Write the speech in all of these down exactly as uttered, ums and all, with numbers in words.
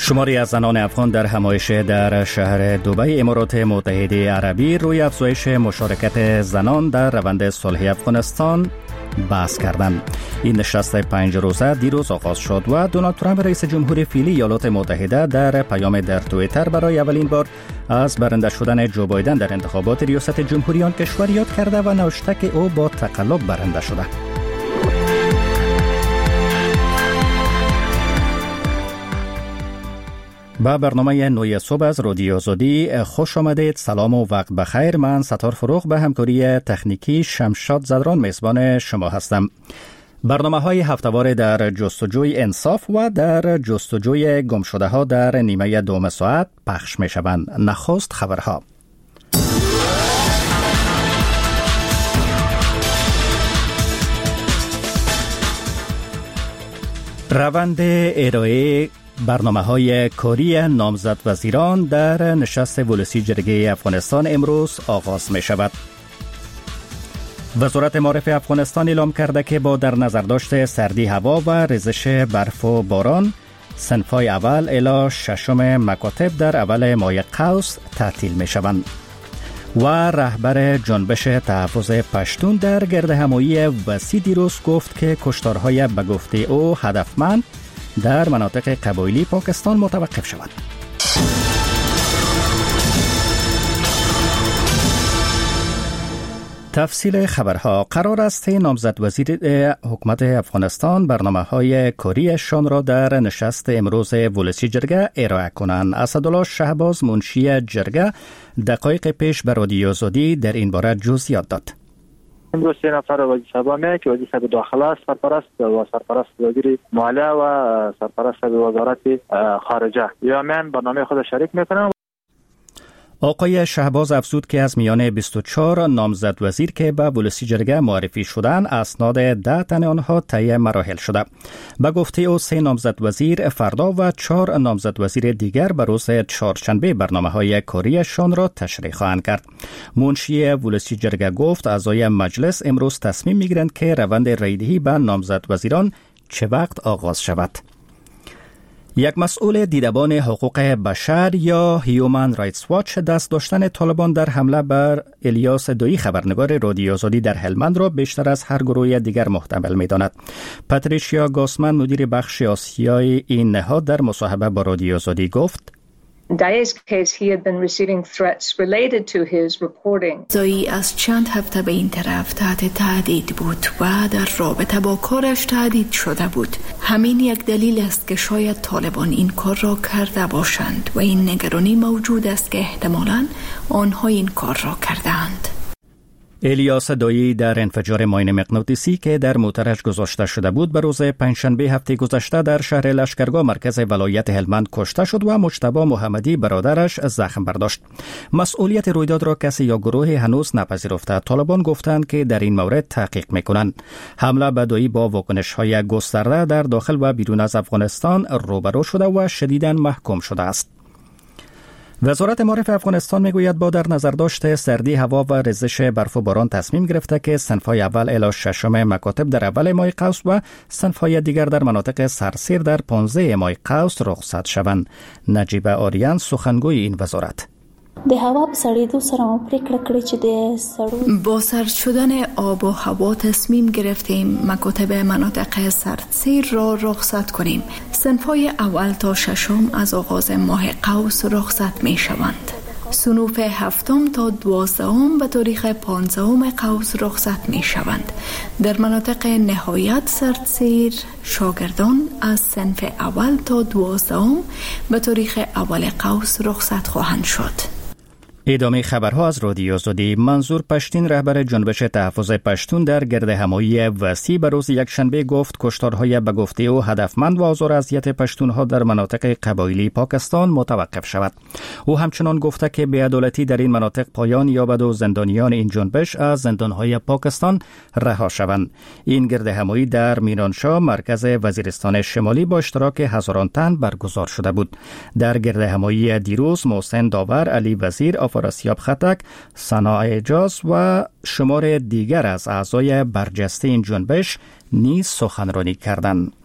شماری از زنان افغان در همایش در شهر دبی امارات متحده عربی روی افزایش مشارکت زنان در روند صلح افغانستان بحث کردند. این نشست پنج روزه دیروز آغاز شد و دونالد ترامپ رئیس جمهور فعلی ایالات متحده در پیام در توییتر برای اولین بار از برنده شدن جو بایدن در انتخابات ریاست جمهوری آن کشور یاد کرده و نوشته که او با تقلب برنده شده. با برنامه نوی صبح از رادیو آزادی خوش آمدید. سلام و وقت بخیر. من ستار فروغ به همکاری تکنیکی شمشاد زدران میزبان شما هستم. برنامه های هفته‌وار در جستجوی انصاف و در جستجوی گمشده ها در نیمه دوم ساعت پخش می شوند. نخست خبرها. روند ارائه برنامه های کاری نامزد وزیران در نشست ولسی جرگه افغانستان امروز آغاز می شود. وزارت معارف افغانستان اعلام کرده که با در نظر داشت سردی هوا و ریزش برف و باران صنف‌های اول الی ششم مکاتب در اول ماه قوس تعطیل می شوند. و رهبر جنبش تحفظ پشتون در گردهمایی وسیع دیروز گفت که کشتارهای به گفته او هدفمند در مناطق قبایلی پاکستان متوقف شود. تفصیل خبرها. قرار است نامزد وزیر حکومت افغانستان برنامه‌های کاریشان را در نشست امروز ولسی جرگه ارائه کنند. اسدالله شهباز منشی جرگه دقایق پیش به رادیو آزادی در این باره جزئیات داد. امروز سه نفر وزیر میه که وزیر صاحب داخله است، سرپرست و سرپرست وزیر مالیه و سرپرست وزارت خارجه یا من برنامه خود شریک میکنم. آقای شهباز افزود که از میان بیست و چهار نامزد وزیر که به ولسی جرگه معرفی شدند اسناد ده تن آنها طی مراحل شده. به گفته او سه نامزد وزیر فردا و چهار نامزد وزیر دیگر به روز چهارشنبه برنامه‌های کاریشان را تشریح خواهند کرد. منشی ولسی جرگه گفت اعضای مجلس امروز تصمیم میگیرند که روند رایدهی به نامزد وزیران چه وقت آغاز شود. یک مسئول دیدبان حقوق بشر یا هیومن رایتس واچ دست داشتن طالبان در حمله بر الیاس دویی خبرنگار رادیو آزادی در هلمند را بیشتر از هر گروه دیگر محتمل می‌داند. پاتریشیا گاسمن مدیر بخش آسیای این نهاد در مصاحبه با رادیو آزادی گفت Dae's case, he had been receiving threats related to his reporting. زایی از چند هفته به این طرف تحت تهدید بود و در رابطه با کارش تهدید شده بود. همین یک دلیل است که شاید طالبان این کار را کرده باشند و این نگرانی موجود است که احتمالاً آنها این کار را کردند. الیاس دویی در انفجار ماین مغناطیسی که در موترش گذاشته شده بود به روز پنجشنبه هفته گذشته در شهر لشکرگاه مرکز ولایت هلمند کشته شد و مجتبی محمدی برادرش زخم برداشت. مسئولیت رویداد را کسی یا گروه هنوز نپذیرفته. طالبان گفتند که در این مورد تحقیق میکنند. حمله به دویی با واکنش‌های گسترده در داخل و بیرون از افغانستان روبرو شده و شدیداً محکوم شده است. وزارت معارف افغانستان میگوید با در نظر داشت سردی هوا و ریزش برف و باران تصمیم گرفته که صنف‌های اول الی ششم مکاتب در اول ماه قوس و صنف‌های دیگر در مناطق سرسیر در پانزده ماه قوس رخصت شوند. نجیبه آریان سخنگوی این وزارت د هوا په سړېدو سره مو پرېکړه کړې چې د سړو با سرد شدن آب و هوا تصمیم گرفتیم مکاتب مناطق سردسیر را رخصت کنیم. صنف‌های اول تا ششم از آغاز ماه قوس رخصت می شوند. صنوف هفتم تا دوازدهم به تاریخ پانزدهم قوس رخصت می شوند. در مناطق نهایت سردسیر شاگردان از صنف اول تا دوازدهم به تاریخ اول قوس رخصت خواهند شد. ادامه خبرها از رادیو آزادی. منظور پشتین رهبر جنبش تحفظ پشتون در گردهمایی وسیع به روز یکشنبه گفت کشتارهای به گفته او هدفمند و آزار و اذیت پشتونها در مناطق قبایلی پاکستان متوقف شود. او همچنان گفته که بی‌عدالتی در این مناطق پایان یابد و زندانیان این جنبش از زندانهای پاکستان رها شوند. این گردهمایی در میرانشاه مرکز وزیرستان شمالی با اشتراک هزاران تن برگزار شده بود. در گردهمایی دیروز محسن داور، علی وزیر، فراسیاب خطک، ثنا اعجاز و شمار دیگر از اعضای برجسته این جنبش نیز سخنرانی کردند.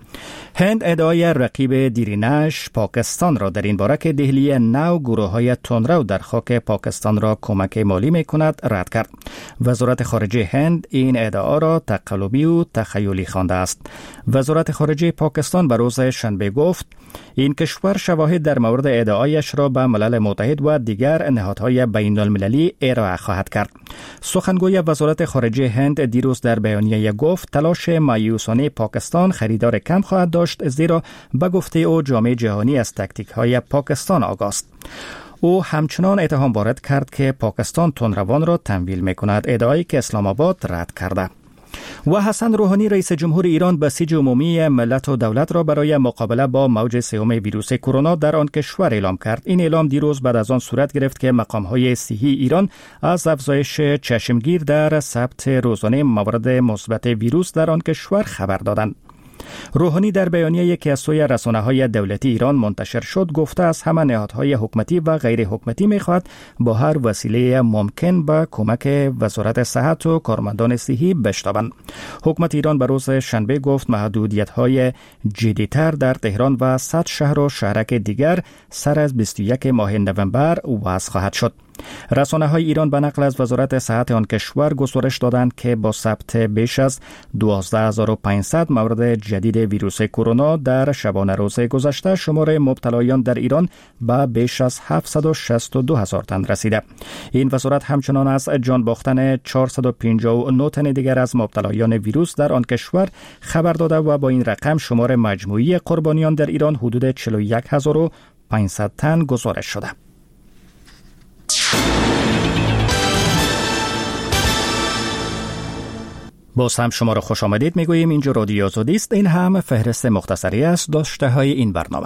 هند ادعای رقیب دیرینش پاکستان را در این باره که دهلی نو گروه‌های تندرو در خاک پاکستان را کمک مالی می‌کند رد کرد. وزارت خارجه هند این ادعا را تقلبی و تخیلی خوانده است. وزارت خارجه پاکستان به روز شنبه گفت این کشور شواهد در مورد ادعایش را به ملل متحد و دیگر نهادهای بین المللی ارائه خواهد کرد. سخنگوی وزارت خارجه هند دیروز در بیانیه گفت تلاش مایوسانه پاکستان خریدار کم خواهد داشت، زیرا به گفته او جامعه جهانی از تاکتیک‌های پاکستان آگاه است. او همچنان اتهام وارد کرد که پاکستان تندروان را تمویل می‌کند، ادعایی که اسلام آباد رد کرده. و حسن روحانی رئیس جمهور ایران بسیج عمومی ملت و دولت را برای مقابله با موج سوم ویروس کرونا در آن کشور اعلام کرد. این اعلام دیروز بعد از آن صورت گرفت که مقام‌های صحی ایران از افزایش چشمگیر در ثبت روزانه موارد مثبت ویروس در آن کشور خبر دادند. روحانی در بیانیه که از سوی رسانه‌های دولتی ایران منتشر شد گفته از همه نهادهای حکومتی و غیر حکومتی می‌خواهد با هر وسیله ممکن به کمک وزارت صحت و کارمندان صحی بشتابند. حکومت ایران به روز شنبه گفت محدودیت‌های جدی‌تر در تهران و صد شهر و شهرک دیگر سر از بیست و یکم ماه نوامبر وضع خواهد شد. رسانه‌های ایران به نقل از وزارت صحت آن کشور گزارش دادند که با ثبت بیش از دوازده هزار و پانصد مورد جدید ویروس کرونا در شبانه روز گذشته شمار مبتلایان در ایران به بیش از هفتصد و شصت و دو هزار تن رسیده. این وزارت همچنان از جان باختن چهارصد و پنجاه و نه تن دیگر از مبتلایان ویروس در آن کشور خبر داده و با این رقم شمار مجموعی قربانیان در ایران حدود چهل و یک هزار و پانصد تن گزارش شده. باز هم شما را خوش آمدید میگوییم. اینجا رادیو آزادی است. این هم فهرست مختصری است داشته های این برنامه.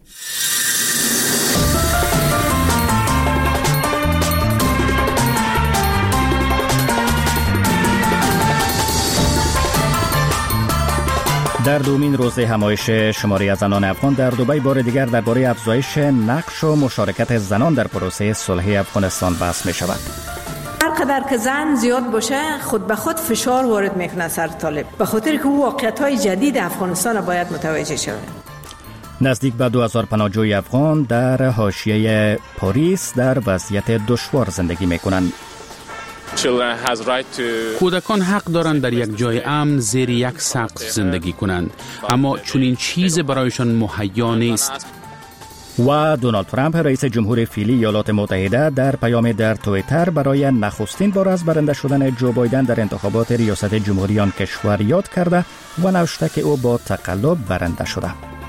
در دومین روز همایش شماری زنان افغان در دبی بار دیگر درباره افزایش نقش و مشارکت زنان در پروسه صلح افغانستان بحث می شود. هر قدر که زن زیاد باشه خود به خود فشار وارد میکنه سر طالب، به خاطر که او واقعیت‌های جدید افغانستان باید متوجه شود. نزدیک به دو هزار پناهجوی افغان در حاشیه پاریس در وضعیت دشوار زندگی میکنند. کودکان حق دارند در یک جای امن زیر یک سقف زندگی کنند، اما چون این چیز برایشان مهیا نیست. و دونالد ترامپ رئیس جمهور فعلی ایالات متحده در پیام در توییتر برای نخستین بار از برنده شدن جو بایدن در انتخابات ریاست جمهوری آن کشور یاد کرده و نوشته که او با تقلب برنده شده.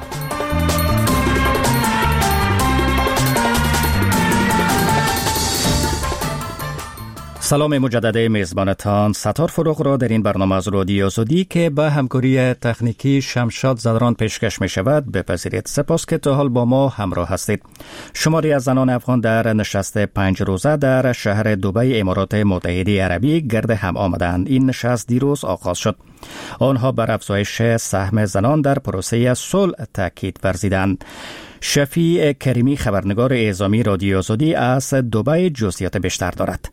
سلام مجدد میزبانتان ستار فروغ را در این برنامه از رادیو آزادی که به همکاری تکنیکی شمشاد زدران پیشکش می شود بپذیرید. سپاس که تا حال با ما همراه هستید. شماری از زنان افغان در نشست پنج روزه در شهر دبی امارات متحده عربی گرد هم آمدند. این نشست دیروز آغاز شد. آنها بر افزایش سهم زنان در پروسه صلح تاکید ورزیدند. شفیع کریمی خبرنگار اعزامی رادیو آزادی از دبی جزئیات بیشتر دارد.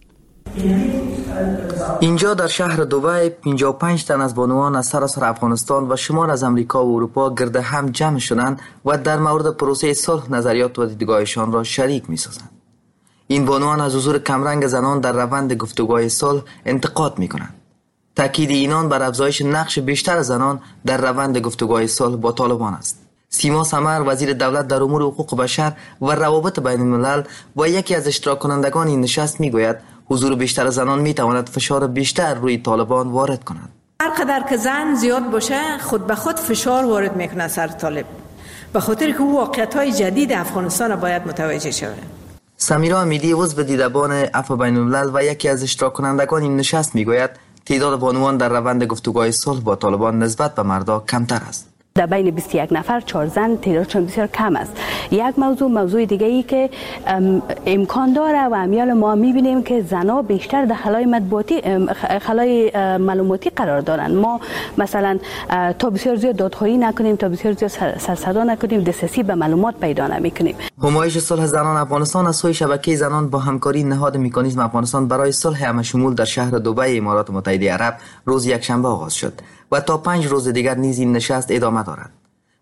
اینجا در شهر دبی پنجاه و پنج تن از بانوان از سراسر افغانستان و شمال از امریکا و اروپا گرد هم جمع شدند و در مورد پروسه صلح نظریات و دیدگاهشان را شریک می‌سازند. این بانوان از حضور کمرنگ زنان در روند گفتگوهای صلح انتقاد می‌کنند. تاکید اینان بر افزایش نقش بیشتر زنان در روند گفتگوهای صلح با طالبان است. سیما سمر وزیر دولت در امور حقوق بشر و روابط بین الملل و یکی از اشتراک کنندگان این نشست میگوید حضور بیشتر زنان میتواند فشار بیشتر روی طالبان وارد کند. هر قدر که زن زیاد باشه خود به خود فشار وارد میکنه سر طالب، به خاطر که او واقعیت‌های جدید افغانستان باید متوجه شود. سمیرا امیدی عضو دیدبان عفو بین الملل و یکی از اشتراک کنندگان این نشست میگوید تعداد بانوان در روند گفتگوهای صلح با طالبان نسبت به مردا کمتر است. در بین بیست و یک نفر چهار زن تعدادشان بسیار کم است. یک موضوع موضوع دیگه ای که امکان داره و امیال ما میبینیم که زنها بیشتر در خلای مطبوعاتی خلای معلوماتی قرار دارند. ما مثلا تا بسیار زیاد دادخواهی نکنیم، تا بسیار زیاد سر صدا نکنیم، دسترسی به معلومات پیدا نمیکنیم. همایش صلح زنان افغانستان از سوی شبکه زنان با همکاری نهاد مکانیزم افغانستان برای صلح همشمول در شهر دبی امارات متحده عرب روز یکشنبه آغاز شد و تا پنج روز دیگر نیز این نشست ادامه دارد.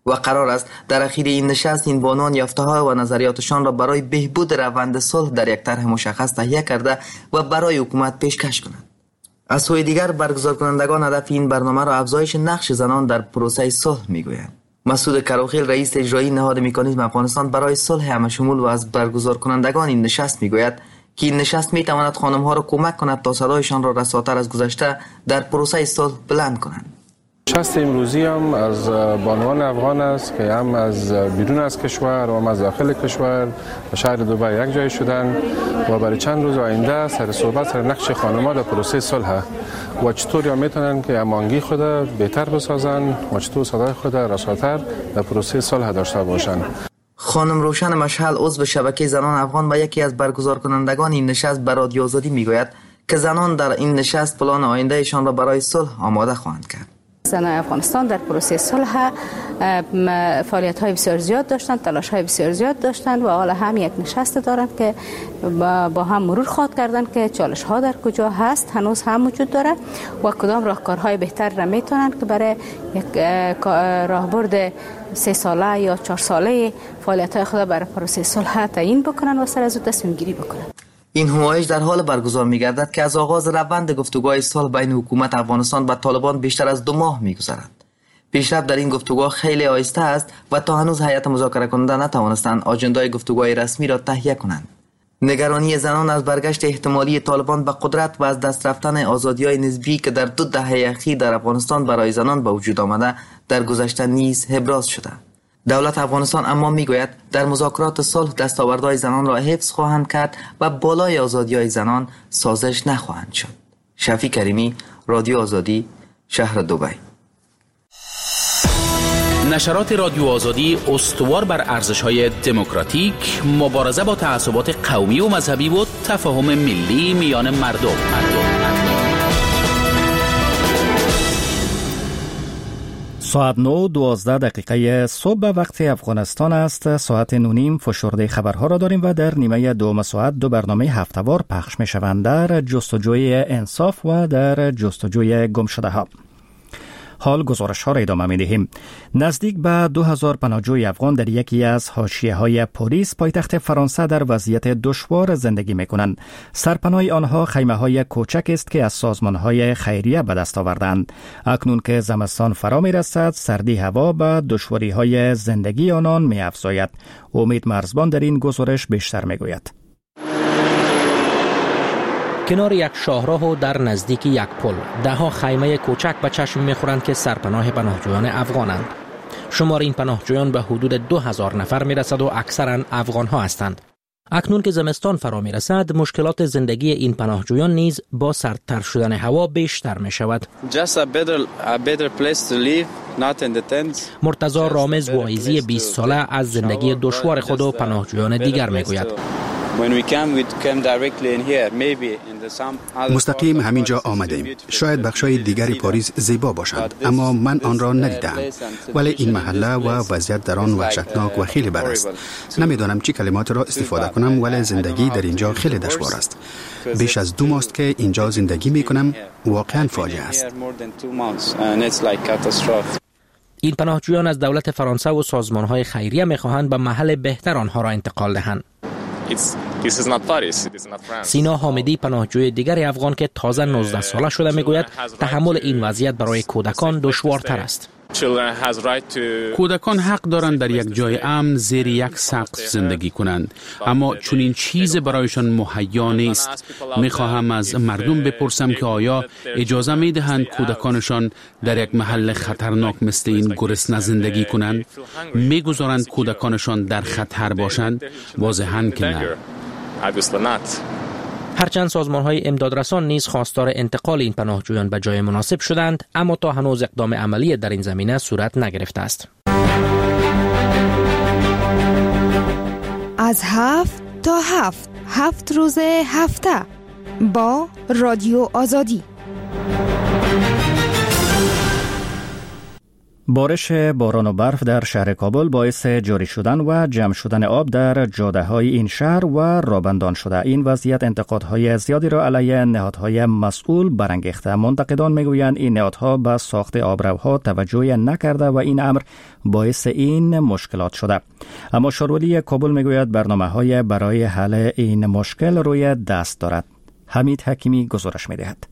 و قرار است در اخیر این نشست این بانوان یافته‌ها و نظریاتشان را برای بهبود روند صلح در یک طرح مشخص تهیه کرده و برای حکومت پیشکش کنند. از سوی دیگر برگزار کنندگان هدف این برنامه را افزایش نقش زنان در پروسه صلح میگویند. مسعود کروخیل رئیس اجرایی نهاد مکانیزم افغانستان برای صلح همشمول و از برگزار کنندگان این نشست میگوید که این نشست میتواند خانم‌ها را کمک کند تا صدایشان را رساتر از گذشته در پروسه صلح بلند کنند. نشست امروزی هم از بانوان افغان است که هم از بیرون از کشور و هم از داخل کشور و شهر دبی یک جای شدن و برای چند روز آینده سر صحبت سر نقش خانم‌ها در پروسه صلح و چطور یا میتونن که هماهنگی خود بهتر بسازن و چطور صدای خود رساتر در پروسه صلح داشته باشند. خانم روشن مشعل عضو شبکه زنان افغان و یکی از برگزار کنندگان این نشست به رادیو آزادی میگوید که زنان در این نشست پلان آیندهشان را برای صلح آماده خواهند کرد. زنان افغانستان در پروسه صلح فعالیت‌های بسیار زیاد داشتند، تلاش‌های بسیار زیاد داشتند و حالا هم یک نشست دارند که با هم مرور خواهد کردند که چالش‌ها در کجا هست، هنوز هم وجود داره و کدام راهکارهای بهتر را میتونند که برای یک راهبرد سه ساله یا چهار ساله فعالیت‌های خود برای پروسه صلح تعیین بکنند و سر از او تصمیم گیری بکنند. این همایش در حال برگزار می‌گردد که از آغاز روند گفتگوهای صلح بین حکومت افغانستان و طالبان بیشتر از دو ماه می‌گذرد. پیشرفت در این گفتگوها خیلی آهسته است و تا هنوز هیئت مذاکره کننده نتوانستند آجندای گفتگوهای رسمی را تهیه کنند. نگرانی زنان از برگشت احتمالی طالبان به قدرت و از دست رفتن آزادی‌های نسبی که در دو دهه اخیر در افغانستان برای زنان به وجود آمده در گذشته نیز ابراز شده. دولت افغانستان اما میگوید در مذاکرات صلح دستاوردهای زنان را حفظ خواهند کرد و بالای آزادی‌های زنان سازش نخواهند شد. شفیع کریمی، رادیو آزادی، شهر دبی. نشرات رادیو آزادی استوار بر ارزش‌های دموکراتیک، مبارزه با تعصبات قومی و مذهبی و تفاهم ملی میان مردم. مردم. ساعت نو دوازده دقیقه صبح وقت افغانستان است. ساعت نونیم فشرده خبرها را داریم و در نیمه دوم ساعت دو برنامه هفته‌وار پخش می شوند در جستجوی انصاف و در جستجوی گمشده ها. حال گزارش ها را ادامه می دهیم. نزدیک به دو هزار پناهجوی افغان در یکی از حاشیه های پاریس پایتخت فرانسه در وضعیت دشوار زندگی می کنند. سرپناه آنها خیمه های کوچک است که از سازمان های خیریه به دست آوردند. اکنون که زمستان فرا می رسد، سردی هوا به دشواری های زندگی آنان می افزاید. امید مرزبان در این گزارش بیشتر می گوید. کنار یک شاهراه و در نزدیک یک پل ده ها خیمه کوچک به چشم می‌خورند که سرپناه پناهجویان افغانند. شمار این پناهجویان به حدود دو هزار نفر می‌رسد و اکثرا افغان‌ها هستند. اکنون که زمستان فرا می‌رسد، مشکلات زندگی این پناهجویان نیز با سردتر شدن هوا بیشتر می‌شود. مرتضی رامز واعظی بیست ساله از زندگی دشوار خود و پناهجویان دیگر می‌گوید. مستقیم همینجا آمدیم. شاید بخشای دیگری پاریس زیبا باشد، اما من آن را ندیدم. ولی این محله و وضعیت در آن وحشتناک و خیلی بد است. نمیدانم چی کلمات را استفاده کنم، ولی زندگی در اینجا خیلی دشوار است. بیش از دو ماست که اینجا زندگی می کنم. واقعا فاجعه است. این پناهجویان از دولت فرانسه و سازمان‌های خیریه می‌خواهند به محل بهتر آنها را انتقال دهند. سینا حامدی پناهجوی دیگر افغان که تازه نوزده ساله شده میگوید تحمل این وضعیت برای کودکان دشوارتر است. کودکان حق دارند در یک جای امن زیر یک سقف زندگی کنند، اما چون این چیز برایشان مهیا نیست. میخواهم از مردم بپرسم که آیا اجازه میدهند کودکانشان در یک محل خطرناک مثل این گرسنه زندگی کنند؟ میگذارند کودکانشان در خطر باشند؟ واضحاً که نه. هرچند سازمان‌های امدادرسان نیز خواستار انتقال این پناهجویان به جای مناسب شدند، اما تا هنوز اقدام عملی در این زمینه صورت نگرفته است. از هفت تا هفت هفت روز هفته با رادیو آزادی. بارش باران و برف در شهر کابل باعث جاری شدن و جمع شدن آب در جاده‌های این شهر و رابندان شده. این وضعیت انتقادهای زیادی را علیه نهادهای مسئول برانگیخته. منتقدان میگویند این نهادها به ساخت آبروها توجه نکرده و این امر باعث این مشکلات شده. اما شارولی کابل میگوید برنامه‌های برای حل این مشکل روی دست دارد. حمید حکیمی گزارش می‌دهد.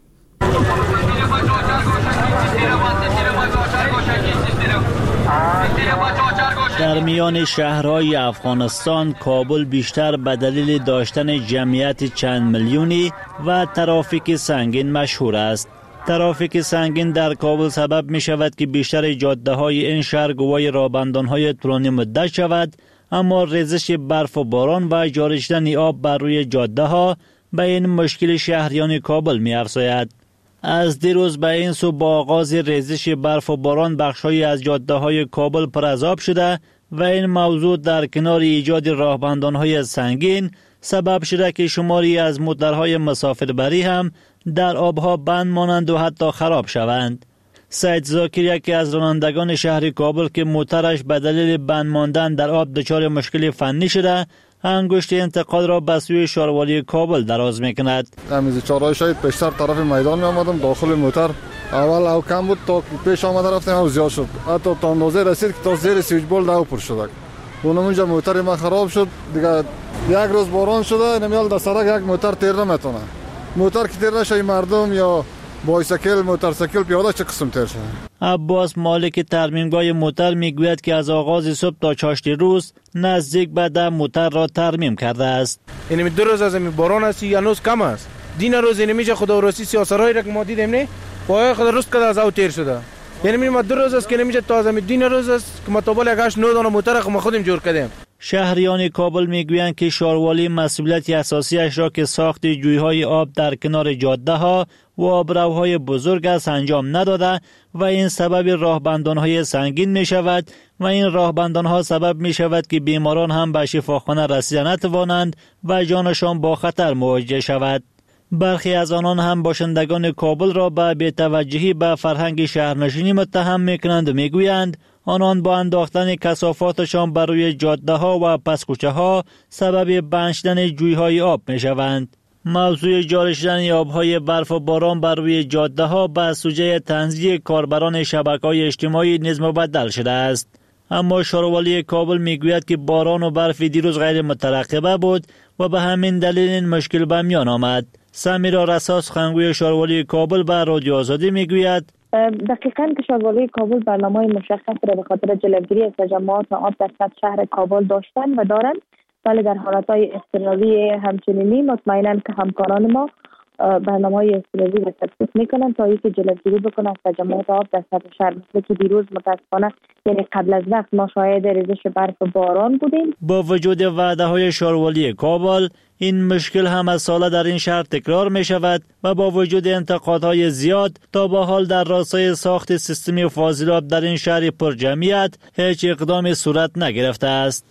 در میان شهرهای افغانستان کابل بیشتر به دلیل داشتن جمعیت چند میلیونی و ترافیک سنگین مشهور است. ترافیک سنگین در کابل سبب می شود که بیشتر جاده های این شهر گواه رابندان های طولانی مدت شود، اما ریزش برف و باران و جاری شدن آب بر روی جاده ها به این مشکل شهریان کابل می افزاید. از دیروز به این سو با آغاز ریزش برف و باران بخش‌های از جاده‌های کابل پر از آب شده و این موضوع در کنار ایجاد راهبندان‌های سنگین سبب شده که شماری از موترهای مسافربری هم در آبها بند مانند و حتی خراب شوند. سید زاکر یکی از رانندگان شهر کابل که موترش به دلیل بند ماندن در آب دچار مشکل فنی شده، انگشت انتقاد را به سوی شاروالی کابل دراز میکند. امیز چهارراه شاید پیشتر طرف میدان می آمدم، داخل موتر اول او کم بود تا پیش آمده رفتم او زیاد شد، حتی تا اندازه رسید که تا زیر سویچ بولد او پر شد. اونجا موتر ما خراب شد دیگه. یک روز باران شده نمیال در سرک یک موتر تیر نمیتونه. موتر که تیر نشه مردم یا بایسیکل موتورسیکل پیاده چه قسم تیر شده. عباس مالک ترمیمگاه موتر میگوید که از آغاز صبح تا چاشت روز نزدیک به ده موتر را ترمیم کرده است. این دو روز از این باران است یا هنوز کم است. دین روز این میشه خدا راستی سیاسرای را که ما دیدیم نه پای خدا روز کده از او تیر شده. یعنی ما دو روز است که نمیشه تا از این دین روز است که ما تا بالا گشت نه دانه موتر خو ما خودیم جور کردیم. شهریان کابل میگویند که شاروالی مسئولیت اساسی اش را که ساخت جویهای آب در کنار جاده ها و آبروهای بزرگ است انجام نداده و این سبب راهبندانهای سنگین می شود و این راهبندانها سبب می شود که بیماران هم به شفاخانه رسیدن نتوانند و جانشان با خطر مواجه شود. برخی از آنان هم باشندگان کابل را به بی‌توجهی به فرهنگ شهرنشینی متهم میکنند و میگویند آنان با انداختن کثافاتشان بر روی جاده ها و پس کوچه ها سبب بند شدن جویهای آب می شوند. موضوع جاری شدن آبهای برف و باران بر روی جاده ها به سوژه طنزی کاربران شبکه‌های اجتماعی نیز مبدل شده است. اما شاروالی کابل میگوید که باران و برف دیروز غیر مترقبه بود و به همین دلیل این مشکل به میان آمد. سمیرا رسا سخنگوی شاروالی کابل به رادیو آزادی میگوید دقیقاً که شاروالی کابل برنامه مشخص را به خاطر جلوگیری از تجمعات آب در سطح شهر کابل داشتن و دارند، ولی در حالتهای اضطراری همچنینی مطمئناً که همکاران ما برنامه‌های اضطراری را تطبیق میکنند تا اینکه جلوگیری بکنند از تجمعات آب در سطح شهر، مثل که دیروز متاسفانه یعنی قبل از وقت ما شاهد ریزش برف و باران بودیم. با وجود وعده های شاروالی کابل این مشکل هم از ساله در این شهر تکرار می شود و با وجود انتقادهای زیاد تا به حال در راستای ساخت سیستم فاضلاب در این شهر پر جمعیت هیچ اقدامی صورت نگرفته است.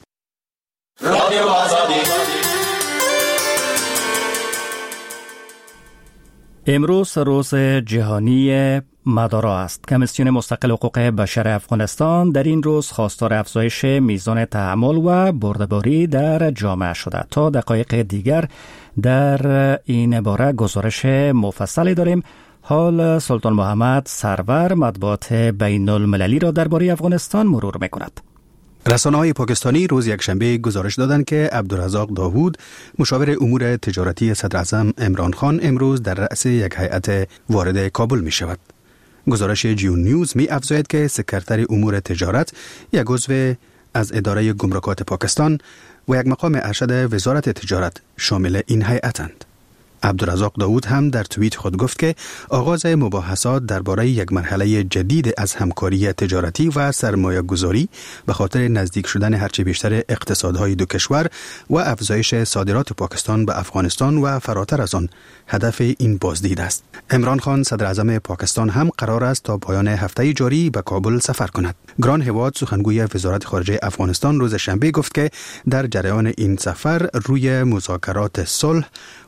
امروز روز جهانی مدارا است. کمیسیون مستقل حقوق بشر افغانستان در این روز خواستار افزایش میزان تحمل و بردباری در جامعه شده. تا دقایق دیگر در این باره گزارش مفصلی داریم. حال سلطان محمد سرور مطبوعات بین المللی را درباره افغانستان مرور می‌کند. رسانه‌های پاکستانی روز یکشنبه گزارش دادند که عبدالرزاق داوود مشاور امور تجارتی صدر اعظم عمران خان امروز در رأس یک هیئت وارد کابل می شود. گزارش جیون نیوز می افزاید که سکرتر امور تجارت یک عضو از اداره گمرکات پاکستان و یک مقام ارشد وزارت تجارت شامل این هیئتند. عبدالرزاق داوود هم در توییت خود گفت که آغاز مباحثات درباره یک مرحله جدید از همکاری تجارتی و سرمایه گذاری به خاطر نزدیک شدن هرچه بیشتر اقتصادهای دو کشور و افزایش صادرات پاکستان به افغانستان و فراتر از آن هدف این بازدید است. عمران خان صدر اعظم پاکستان هم قرار است تا پایان هفته جاری به کابل سفر کند. گران هواد سخنگوی وزارت خارجه افغانستان روز شنبه گفت که در جریان این سفر روی مذاکرات صلح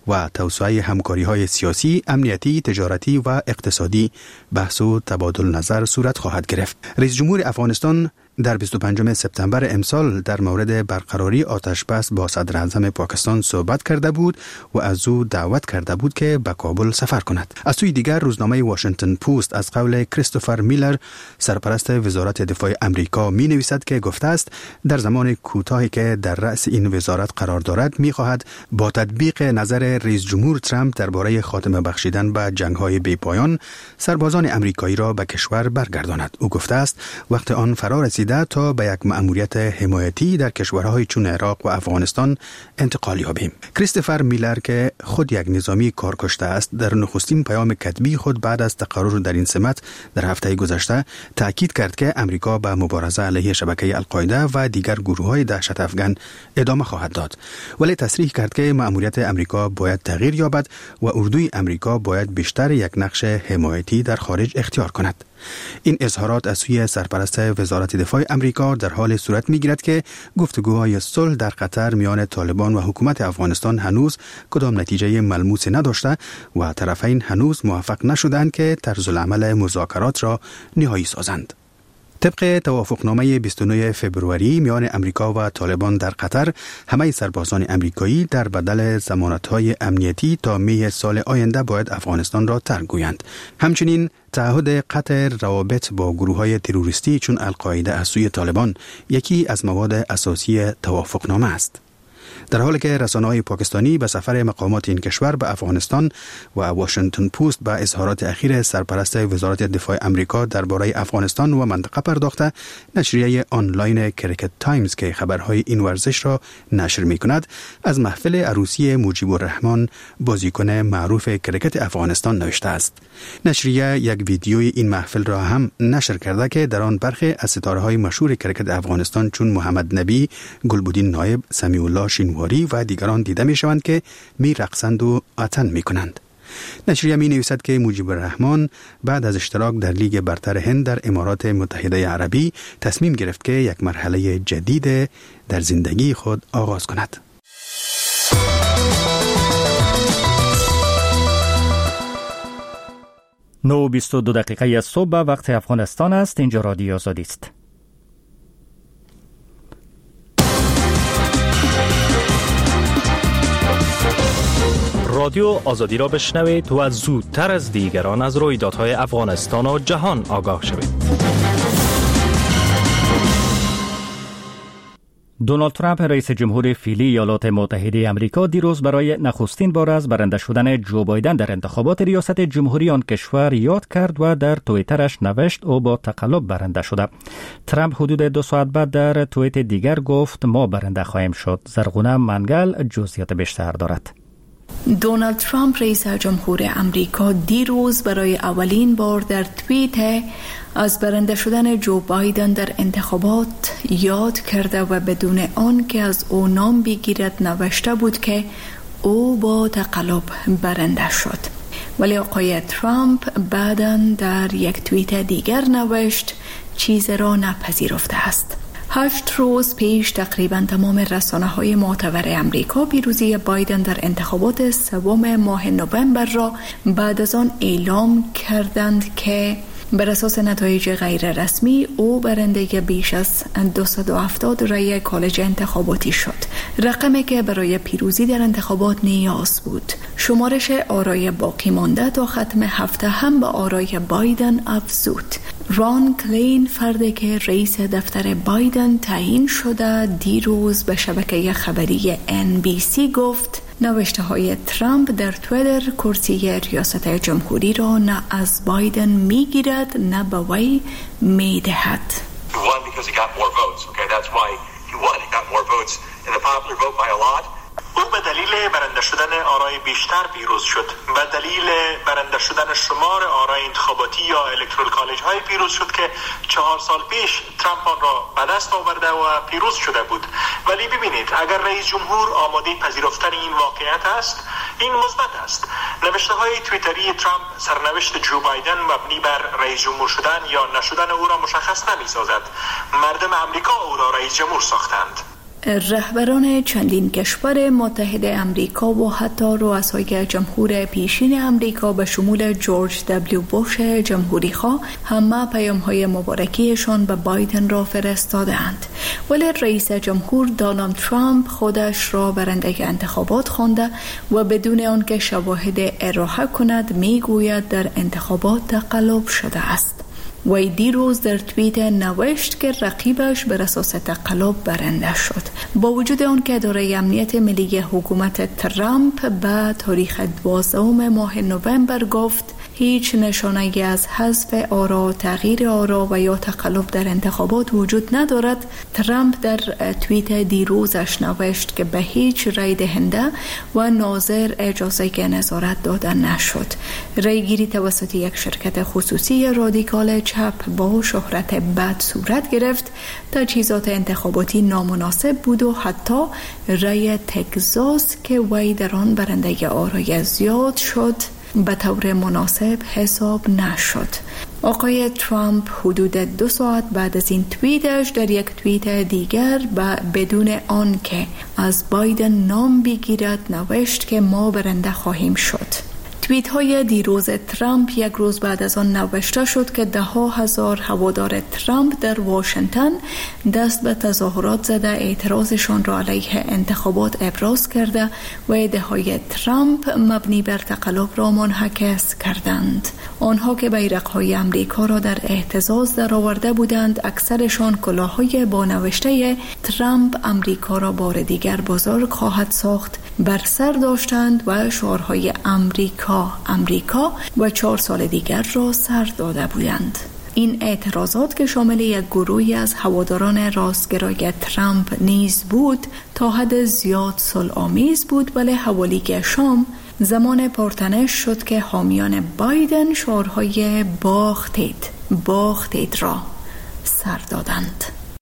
و توسعه همکاری‌های سیاسی، امنیتی، تجارتی و اقتصادی بحث و تبادل نظر صورت خواهد گرفت. رئیس جمهور افغانستان در بیست و پنجم سپتامبر امسال در مورد برقراری آتش بس با صدر اعظم پاکستان صحبت کرده بود و از او دعوت کرده بود که به کابل سفر کند. از سوی دیگر روزنامه واشنگتن پست از قول کریستوفر میلر سرپرست وزارت دفاع امریکا می نویسد که گفته است در زمان کوتاهی که در رأس این وزارت قرار دارد می خواهد با تطبیق نظر رئیس جمهور ترامپ درباره خاتمه بخشیدن به جنگ‌های بی‌پایان سربازان امریکایی را به کشور برگرداند. او گفته است وقت آن فرا رسیده تا به یک مأموریت حمایتی در کشورهای چون عراق و افغانستان انتقال یابیم. کریستوفر میلر که خود یک نظامی کارکشته است در نخستین پیام کتبی خود بعد از تقرر در این سمت در هفته گذشته تاکید کرد که امریکا به مبارزه علیه شبکه القاعده و دیگر گروه‌های دهشت افغان ادامه خواهد داد، ولی تصریح کرد که مأموریت امریکا باید تغییر یابد و اردوی امریکا باید بیشتر یک نقش حمایتی در خارج اختیار کند. این اظهارات از سوی سرپرست وزارت دفاع امریکا در حال صورت می‌گیرد که گفتگوهای صلح در قطر میان طالبان و حکومت افغانستان هنوز کدام نتیجه ملموس نداشته و طرفین هنوز موفق نشدند که طرز العمل مذاکرات را نهایی سازند. طبق توافقنامه بیست و نه فوریه میان امریکا و طالبان در قطر، همه سربازان امریکایی در بدل ضمانت‌های امنیتی تا می سال آینده باید افغانستان را ترک گویند. همچنین تعهد قطع روابط با گروه‌های تروریستی چون القاعده از سوی طالبان یکی از مواد اساسی توافقنامه است. در حالی که رسانه‌های پاکستانی به سفر مقامات این کشور به افغانستان و واشنگتن پست به اظهارات اخیر سرپرست وزارت دفاع امریکا درباره افغانستان و منطقه پرداخته، نشریه آنلاین کریکت تایمز که خبرهای این ورزش را نشر می‌کند از محفل عروسی مجیب الرحمن بازیکن معروف کریکت افغانستان نوشته است. نشریه یک ویدیوی این محفل را هم نشر کرده که در آن برخی از ستاره‌های مشهور کریکت افغانستان چون محمد نبی، گلبدین نایب، سمیع الله شینواری و دیگران دیده می شوند که می رقصند و آتن می کنند. نشریه می نویسد که مجیب الرحمن بعد از اشتراک در لیگ برتر هند در امارات متحده عربی تصمیم گرفت که یک مرحله جدید در زندگی خود آغاز کند. نه و بیست و دو دقیقه از صبح وقت افغانستان است. اینجا رادیو آزادی است. رادیو آزادی را بشنوید و زودتر از دیگران از رویدادهای افغانستان و جهان آگاه شوید. دونالد ترامپ رئیس جمهور فعلی ایالات متحده آمریکا دیروز برای نخستین بار از برنده شدن جو بایدن در انتخابات ریاست جمهوری آن کشور یاد کرد و در توییترش نوشت او با تقلب برنده شده. ترامپ حدود دو ساعت بعد در توییت دیگر گفت ما برنده خواهیم شد. زرغونه منگل جزئیات بیشتر دارد. دونالد ترامپ رئیس جمهور امریکا دیروز برای اولین بار در توییت از برنده شدن جو بایدن در انتخابات یاد کرده و بدون آن که از او نام بگیرد نوشته بود که او با تقلب برنده شد. ولی آقای ترامپ بعداً در یک توییت دیگر نوشت چیز را نپذیرفته است. هشت روز پیش تقریبا تمام رسانه‌های معتبر امریکا پیروزی بایدن در انتخابات سوم ماه نوامبر را بعد از آن اعلام کردند که بر اساس نتایج غیر رسمی او برنده بیش از دویست و هفتاد رای کالج انتخاباتی شد، رقمی که برای پیروزی در انتخابات نیاز بود. شمارش آرای باقی مانده تا ختم هفته هم به آرای بایدن افزود. ران کلین، فردی که رئیس دفتر بایدن تعیین شده، دیروز به شبکه خبری ان بی سی گفت نوشته های ترامپ در تویتر کرسی ریاست جمهوری را نه از بایدن می گیرد نه به وی می دهد. او به دلیل برنده شدن آرای بیشتر پیروز شد. به دلیل برنده شدن شمار آرای انتخاباتی یا الکترال کالج های پیروز شد که چهار سال پیش ترامپ آن را به دست آورده و پیروز شده بود. ولی ببینید اگر رئیس جمهور آماده پذیرفتن این واقعیت است، این مثبت است. نوشته های توییتری ترامپ سرنوشت جو بایدن مبنی بر رئیس جمهور شدن یا نشدن او را مشخص نمی سازد. مردم امریکا او را رئیس جمهور ساختند. رهبران چندین کشور متحد امریکا و حتی رؤسای جمهور پیشین امریکا به شمول جورج دبلیو بوش جمهوری خواه همه پیام‌های مبارکیشان به بایدن را فرستادند، ولی رئیس جمهور دونالد ترامپ خودش را برنده انتخابات خوانده و بدون آنکه شواهد ارائه کند میگوید در انتخابات تقلب شده است. وی دیروز در توییت نوشت که رقیبش بر اساس تقلب برنده شد. با وجود آن که اداره امنیت ملی حکومت ترامپ به تاریخ دوازدهم ماه نوامبر گفت هیچ نشانه‌ای از حذف آرا، تغییر آرا و یا تقلب در انتخابات وجود ندارد، ترامپ در توییت دیروزش نوشت که به هیچ رای دهنده و ناظر اجازه نظارت داده نشد. رایگیری توسط یک شرکت خصوصی رادیکال چپ با شهرت بد صورت گرفت، تجهیزات انتخاباتی نامناسب بود و حتی رای تگزاس که وی در آن برنده آرای زیاد شد به طور مناسب حساب نشد. آقای ترامپ حدود دو ساعت بعد از این توییتش در یک توییت دیگر با بدون آن که از بایدن نام بگیرد نوشت که ما برنده خواهیم شد. توییت های دیروز ترامپ یک روز بعد از آن نوشته شد که ده ها هزار هوادار ترامپ در واشنگتن دست به تظاهرات زده اعتراضشان را علیه انتخابات ابراز کرده و ایده‌های ترامپ مبنی بر تقلب را منعکس کردند. آنها که بیرق‌های امریکا را در اهتزاز درآورده بودند، اکثرشان کلاه‌های با نوشته ترامپ امریکا را بار دیگر بزرگ خواهد ساخت بر سر داشتند و شعارهای امریکا امریکا و چهار سال دیگر را سر داده بودند. این اعتراضات که شامل یک گروهی از هواداران راستگرای ترامپ نیز بود تا حد زیاد صلح‌آمیز بود، ولی حوالی شام زمان پرتنش شد که حامیان بایدن شعارهای باختید باختید را سر دادند.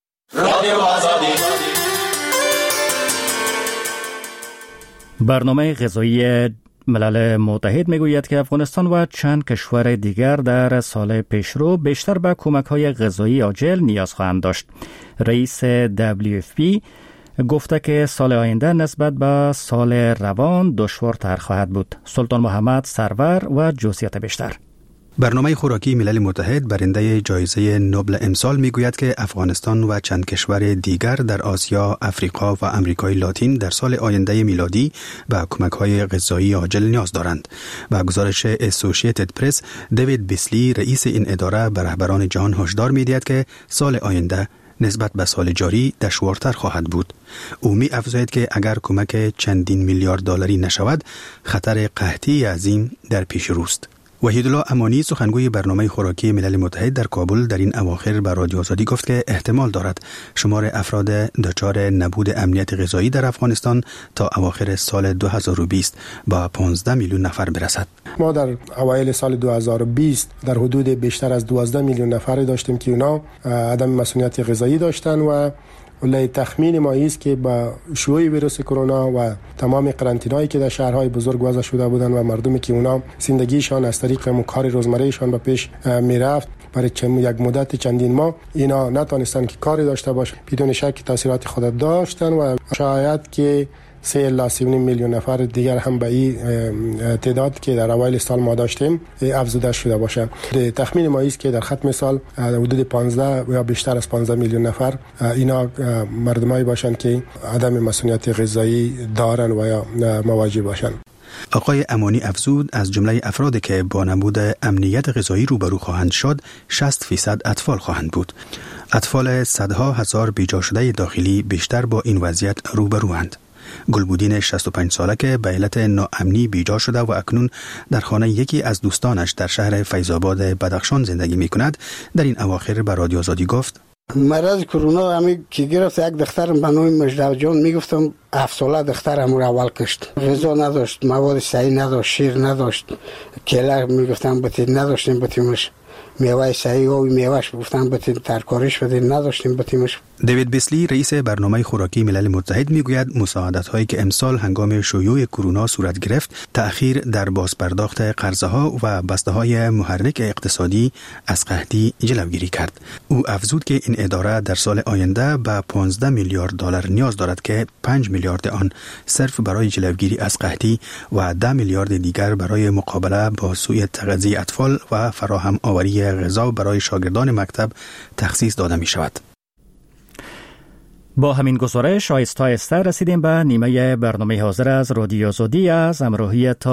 برنامه غذایی ملل متحد میگوید که افغانستان و چند کشور دیگر در سال پیشرو بیشتر به کمک‌های غذایی عاجل نیاز خواهند داشت. رئیس دبلیو اف پی گفته که سال آینده نسبت به سال روان دشوارتر خواهد بود. سلطان محمد سرور و جزئیات بیشتر. برنامه خوراکی ملل متحد برنده جایزه نوبل امسال میگوید که افغانستان و چند کشور دیگر در آسیا، افریقا و امریکای لاتین در سال آینده میلادی به کمک‌های غذایی عاجل نیاز دارند. با گزارش اسوسییتد پرس، دیوید بیسلی رئیس این اداره به رهبران جهان هشدار می‌دهد که سال آینده نسبت به سال جاری دشوارتر خواهد بود. او می افزاید که اگر کمک چندین میلیارد دلاری نشود، خطر قحطی عظیم در پیش روست. وحیدالله امانی سخنگوی برنامه خوراکی ملل متحد در کابل در این اواخر به رادیو آزادی گفت که احتمال دارد شمار افراد دچار نبود امنیت غذایی در افغانستان تا اواخر سال دو هزار و بیست با پانزده میلیون نفر برسد. ما در اوایل سال دو هزار و بیست در حدود بیشتر از دوازده میلیون نفر داشتیم که اونا عدم مسئولیت غذایی داشتن و ولی تخمین ما است که با شیوع ویروس کرونا و تمام قرنطینه‌ای که در شهرهای بزرگ وضع شده بودند و مردمی که اونا زندگیشان از طریق کار روزمرهشان به پیش میرفت برای یک مدت چندین ماه اینا نتونستن که کاری داشته باشند، بدون شک تاثیرات خود داشتن و شاید که سه الی سه میلیون نفر دیگر هم به این تعداد که در اوایل سال ما داشتیم افزوده شده باشند. تخمین ما است که در ختم سال حدود پانزده یا بیشتر از پانزده میلیون نفر اینا مردمایی باشند که عدم مسئولیت غذایی دارن و یا مواجه باشند. آقای امانی افزود از جمله افرادی که با نبود امنیت غذایی روبرو خواهند شد، شصت فیصد اطفال خواهند بود. اطفال صدها هزار بیجا شده داخلی بیشتر با این وضعیت روبروند. گلبودین شصت و پنج ساله که به علت ناامنی بیجا شده و اکنون در خانه یکی از دوستانش در شهر فیض‌آباد بدخشان زندگی می کند، در این اواخر به رادیو آزادی گفت: مرض کرونا همی که گرفت، یک دخترم به نام مجدو جان میگفتم هفت ساله دخترم رو اول کشت. غذا نداشت، مواد صحی نداشت، شیر نداشت، کله میگفتم بتید نداشتیم بتیمش، میوه صحی و میوهش گفتم بتید ترکاریش بدید نداشتیم بتیمش. دیوید بیسلی رئیس برنامه خوراکی ملل متحد میگوید مساعدت هایی که امسال هنگام شیوع کرونا صورت گرفت تأخیر در بازپرداخت قرضه ها و بسته های محرک اقتصادی از قحطی جلوگیری کرد. او افزود که این اداره در سال آینده به پانزده میلیارد دلار نیاز دارد که پنج میلیارد آن صرف برای جلوگیری از قحطی و ده میلیارد دیگر برای مقابله با سوء تغذیه اطفال و فراهم آوری غذا برای شاگردان مکتب تخصیص داده می شود. با همین گزارش آیسته آیسته رسیدیم به نیمه برنامه حاضر از رادیو آزادی. از همراهی